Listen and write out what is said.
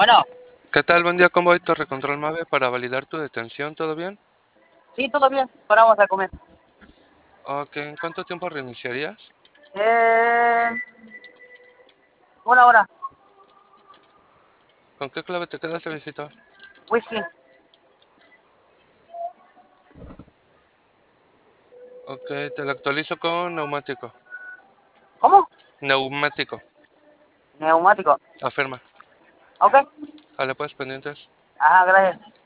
Bueno, ¿Qué tal? Buen día, ¿cómo voy? Torre Control Mave para validar tu detención, ¿todo bien? sí, todo bien. Ahora vamos a comer. Ok, ¿en cuánto tiempo reiniciarías? Eh, una hora. ¿Con qué clave te quedaste, viejito? Whisky. Ok, te lo actualizo con neumático. ¿Cómo? Neumático, Neumático. afirma. Ok. Vale, pues, pendientes. Ajá, gracias.